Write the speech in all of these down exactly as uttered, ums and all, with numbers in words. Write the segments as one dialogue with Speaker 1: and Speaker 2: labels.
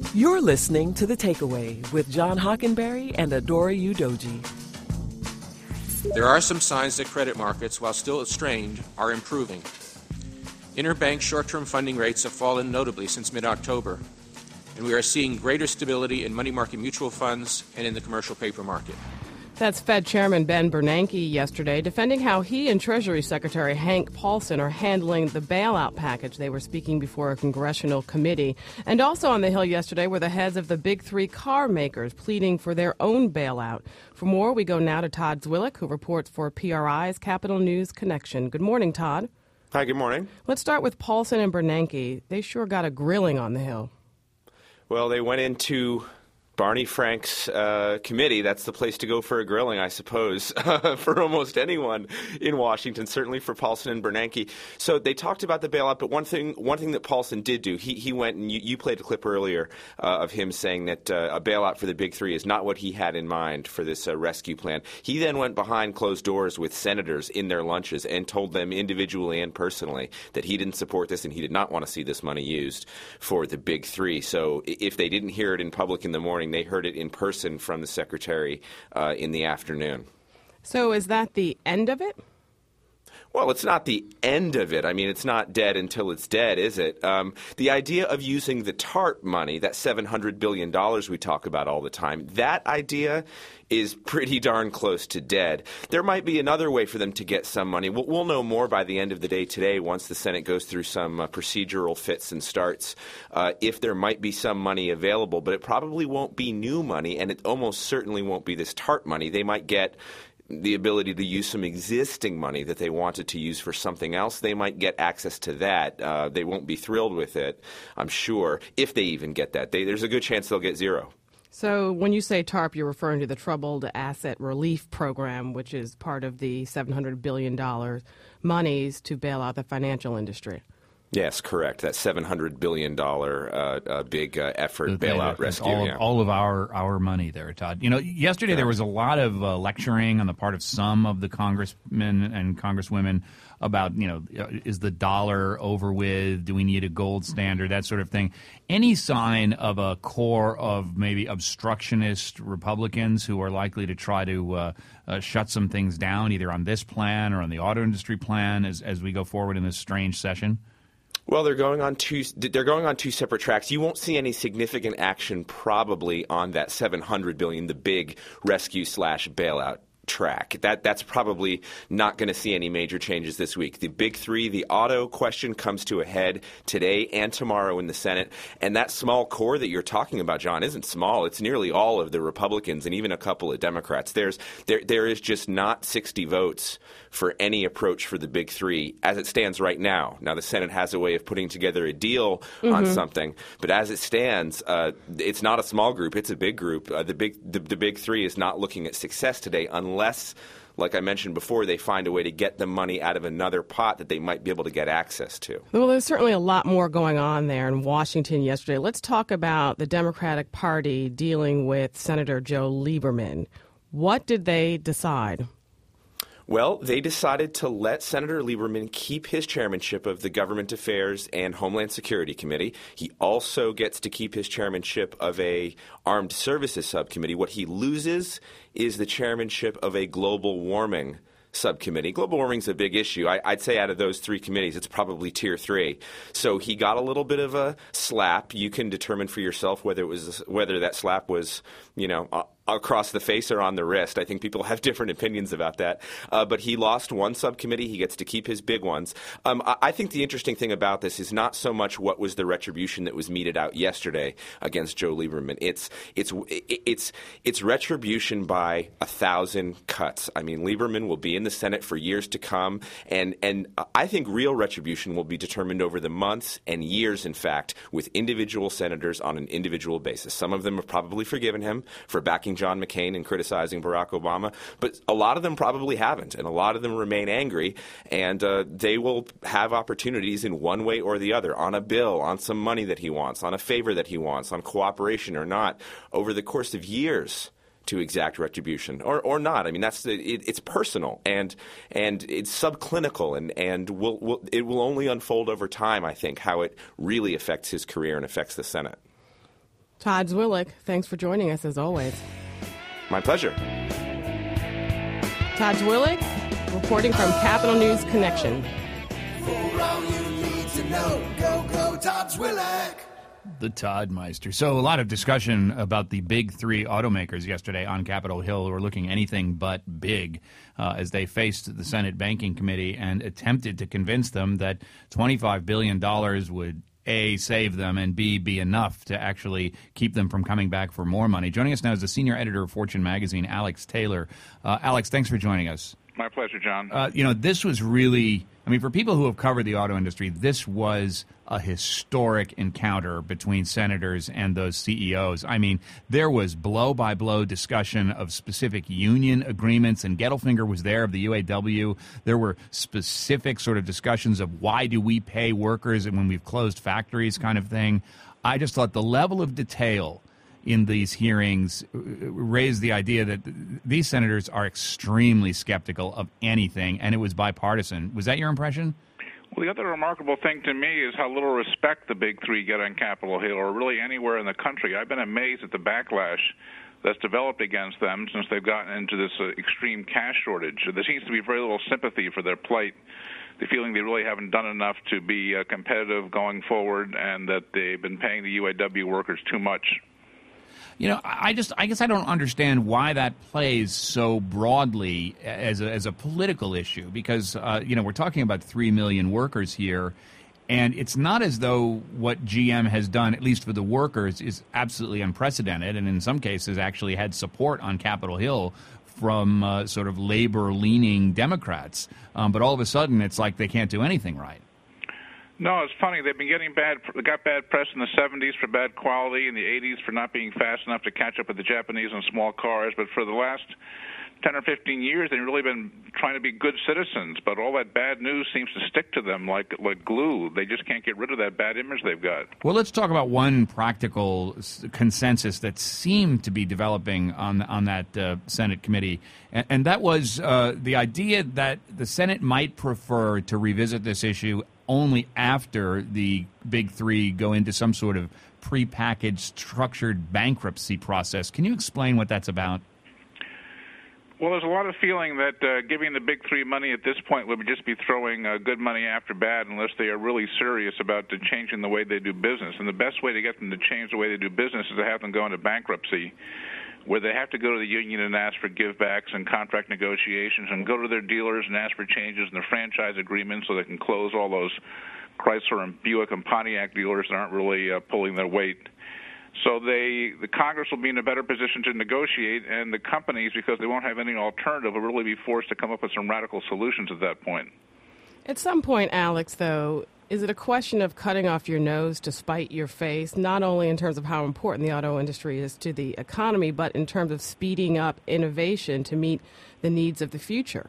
Speaker 1: You're listening to The Takeaway with John Hockenberry and Adora Udoji.
Speaker 2: There are some signs that credit markets, while still strained, are improving. Interbank short-term funding rates have fallen notably since mid-October, and we are seeing greater stability in money market mutual funds and in the commercial paper market.
Speaker 3: That's Fed Chairman Ben Bernanke yesterday, defending how he and Treasury Secretary Hank Paulson are handling the bailout package. They were speaking before a congressional committee. And also on the Hill yesterday were the heads of the big three car makers pleading for their own bailout. For more, we go now to Todd Zwillich, who reports for P R I's Capital News Connection. Good morning, Todd.
Speaker 4: Hi, good morning.
Speaker 3: Let's start with Paulson and Bernanke. They sure got a grilling on the Hill.
Speaker 4: Well, they went into Barney Frank's uh, committee. That's the place to go for a grilling, I suppose, for almost anyone in Washington, certainly for Paulson and Bernanke. So they talked about the bailout, but one thing one thing that Paulson did do, he, he went, and you, you played a clip earlier uh, of him saying that uh, a bailout for the big three is not what he had in mind for this uh, rescue plan. He then went behind closed doors with senators in their lunches and told them individually and personally that he didn't support this and he did not want to see this money used for the big three. So if they didn't hear it in public in the morning, they heard it in person from the secretary uh, in the afternoon.
Speaker 3: So is that the end of it?
Speaker 4: Well, it's not the end of it. I mean, it's not dead until it's dead, is it? Um, the idea of using the TARP money, that seven hundred billion dollars we talk about all the time, that idea is pretty darn close to dead. There might be another way for them to get some money. We'll, we'll know more by the end of the day today once the Senate goes through some uh, procedural fits and starts uh, if there might be some money available. But it probably won't be new money, and it almost certainly won't be this TARP money. They might get the ability to use some existing money that they wanted to use for something else. They might get access to that. Uh, they won't be thrilled with it, I'm sure, if they even get that. They, there's a good chance they'll get zero.
Speaker 3: So when you say TARP, you're referring to the Troubled Asset Relief Program, which is part of the seven hundred billion dollars monies to bail out the financial industry.
Speaker 4: Yes, correct. That seven hundred billion dollars uh, uh, big uh, effort,
Speaker 5: the,
Speaker 4: bailout
Speaker 5: the,
Speaker 4: rescue.
Speaker 5: All of,
Speaker 4: yeah.
Speaker 5: all of our, our money there, Todd. You know, yesterday
Speaker 4: yeah.
Speaker 5: there was a lot of uh, lecturing on the part of some of the congressmen and congresswomen about, you know, is the dollar over with? Do we need a gold standard? That sort of thing. Any sign of a core of maybe obstructionist Republicans who are likely to try to uh, uh, shut some things down, either on this plan or on the auto industry plan as, as we go forward in this strange session?
Speaker 4: Well, they're going on two. They're going on two separate tracks. You won't see any significant action probably on that seven hundred billion dollars, the big rescue slash bailout track. That that's probably not going to see any major changes this week. The big three, the auto question comes to a head today and tomorrow in the Senate. And that small core that you're talking about, John, isn't small. It's nearly all of the Republicans and even a couple of Democrats. There's there there is just not sixty votes for any approach for the big three as it stands right now. Now, the Senate has a way of putting together a deal mm-hmm. on something, but as it stands, uh, it's not a small group. It's a big group. Uh, the big the, the big three is not looking at success today unless, like I mentioned before, they find a way to get the money out of another pot that they might be able to get access to.
Speaker 3: Well, there's certainly a lot more going on there in Washington yesterday. Let's talk about the Democratic Party dealing with Senator Joe Lieberman. What did they decide?
Speaker 4: Well, they decided to let Senator Lieberman keep his chairmanship of the Government Affairs and Homeland Security Committee. He also gets to keep his chairmanship of a Armed Services Subcommittee. What he loses is the chairmanship of a Global Warming Subcommittee. Global warming is a big issue. I, I'd say out of those three committees, it's probably tier three. So he got a little bit of a slap. You can determine for yourself whether it was whether that slap was, you know, uh, across the face or on the wrist. I think people have different opinions about that. Uh, but he lost one subcommittee. He gets to keep his big ones. Um, I, I think the interesting thing about this is not so much what was the retribution that was meted out yesterday against Joe Lieberman. It's it's it's it's retribution by a thousand cuts. I mean, Lieberman will be in the Senate for years to come, and and I think real retribution will be determined over the months and years, in fact, with individual senators on an individual basis. Some of them have probably forgiven him for backing John McCain and criticizing Barack Obama, but a lot of them probably haven't, and a lot of them remain angry, and uh, they will have opportunities in one way or the other, on a bill, on some money that he wants, on a favor that he wants, on cooperation or not, over the course of years to exact retribution, or or not. I mean, that's it, it's personal and and it's subclinical, and and will, will it will only unfold over time. I think how it really affects his career and affects the Senate.
Speaker 3: Todd Zwillich, thanks for joining us as always.
Speaker 4: My pleasure.
Speaker 3: Todd Zwillich, reporting from Capital News Connection.
Speaker 6: For all you need to know, go, go, Todd Zwillich.
Speaker 5: The Todd Meister. So a lot of discussion about the big three automakers yesterday on Capitol Hill who were looking anything but big uh, as they faced the Senate Banking Committee and attempted to convince them that twenty-five billion dollars would A, save them, and B, be enough to actually keep them from coming back for more money. Joining us now is the senior editor of Fortune magazine, Alex Taylor. Uh, Alex, thanks for joining us.
Speaker 7: My pleasure, John.
Speaker 5: Uh, you know, this was really, I mean, for people who have covered the auto industry, this was a historic encounter between senators and those C E Os. I mean, there was blow-by-blow discussion of specific union agreements, and Gettelfinger was there of the U A W. There were specific sort of discussions of why do we pay workers and when we've closed factories kind of thing. I just thought the level of detail in these hearings raised the idea that these senators are extremely skeptical of anything, and it was bipartisan. Was that your impression?
Speaker 7: Well, the other remarkable thing to me is how little respect the big three get on Capitol Hill or really anywhere in the country. I've been amazed at the backlash that's developed against them since they've gotten into this uh, extreme cash shortage. There seems to be very little sympathy for their plight, the feeling they really haven't done enough to be uh, competitive going forward, and that they've been paying the U A W workers too much.
Speaker 5: You know, I just, I guess I don't understand why that plays so broadly as a, as a political issue, because, uh, you know, we're talking about three million workers here, and it's not as though what G M has done, at least for the workers, is absolutely unprecedented, and in some cases actually had support on Capitol Hill from uh, sort of labor-leaning Democrats. Um, but all of a sudden, it's like they can't do anything right.
Speaker 7: No, it's funny. They've been getting bad, got bad press in the seventies for bad quality, in the eighties for not being fast enough to catch up with the Japanese on small cars. But for the last ten or fifteen years, they've really been trying to be good citizens. But all that bad news seems to stick to them like like glue. They just can't get rid of that bad image they've got.
Speaker 5: Well, let's talk about one practical consensus that seemed to be developing on on that uh, Senate committee, and, and that was uh, the idea that the Senate might prefer to revisit this issue only after the big three go into some sort of prepackaged, structured bankruptcy process. Can you explain what that's about?
Speaker 7: Well, there's a lot of feeling that uh, giving the big three money at this point would just be throwing uh, good money after bad unless they are really serious about uh, changing the way they do business. And the best way to get them to change the way they do business is to have them go into bankruptcy, where they have to go to the union and ask for givebacks and contract negotiations and go to their dealers and ask for changes in the franchise agreement so they can close all those Chrysler and Buick and Pontiac dealers that aren't really uh, pulling their weight. So they, the Congress will be in a better position to negotiate, and the companies, because they won't have any alternative, will really be forced to come up with some radical solutions at that point.
Speaker 3: At some point, Alex, though, is it a question of cutting off your nose to spite your face, not only in terms of how important the auto industry is to the economy, but in terms of speeding up innovation to meet the needs of the future?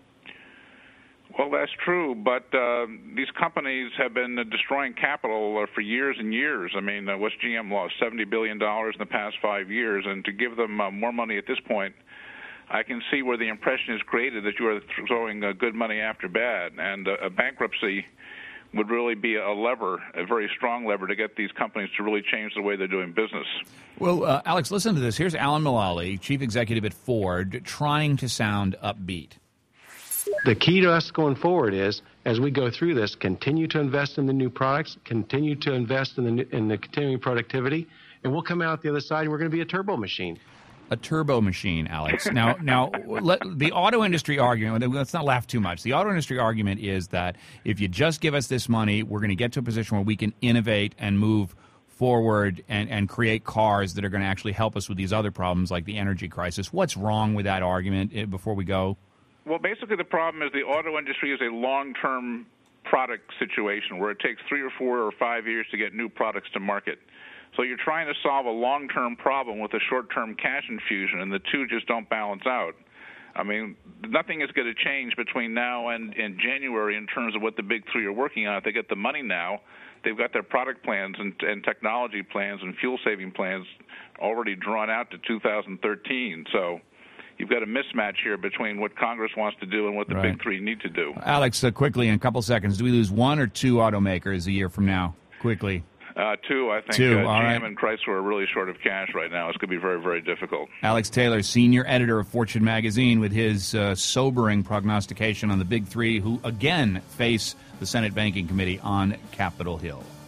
Speaker 7: Well, that's true, but uh, these companies have been uh, destroying capital uh, for years and years. I mean, uh, what's G M lost? seventy billion dollars in the past five years, and to give them uh, more money at this point, I can see where the impression is created that you are throwing uh, good money after bad, and uh, a bankruptcy would really be a lever, a very strong lever to get these companies to really change the way they're doing business.
Speaker 5: Well, uh, Alex, listen to this. Here's Alan Mulally, chief executive at Ford, trying to sound upbeat.
Speaker 8: The key to us going forward is, as we go through this, continue to invest in the new products, continue to invest in the, new, in the continuing productivity, and we'll come out the other side and we're going to be a turbo machine.
Speaker 5: A turbo machine, Alex. Now, now, let, the auto industry argument, let's not laugh too much. The auto industry argument is that if you just give us this money, we're going to get to a position where we can innovate and move forward and, and create cars that are going to actually help us with these other problems like the energy crisis. What's wrong with that argument before we go?
Speaker 7: Well, basically the problem is the auto industry is a long-term product situation where it takes three or four or five years to get new products to market. So you're trying to solve a long-term problem with a short-term cash infusion, and the two just don't balance out. I mean, nothing is going to change between now and, and January in terms of what the big three are working on. If they get the money now, they've got their product plans and, and technology plans and fuel-saving plans already drawn out to two thousand thirteen. So you've got a mismatch here between what Congress wants to do and what the
Speaker 5: right.
Speaker 7: big three need to do.
Speaker 5: Alex, uh, quickly, in a couple seconds, do we lose one or two automakers a year from now? Quickly.
Speaker 7: Uh, two, I think.
Speaker 5: Two,
Speaker 7: uh,
Speaker 5: all
Speaker 7: G M
Speaker 5: right.
Speaker 7: and Chrysler are really short of cash right now. It's going to be very, very difficult.
Speaker 5: Alex Taylor, senior editor of Fortune magazine, with his uh, sobering prognostication on the big three, who again face the Senate Banking Committee on Capitol Hill.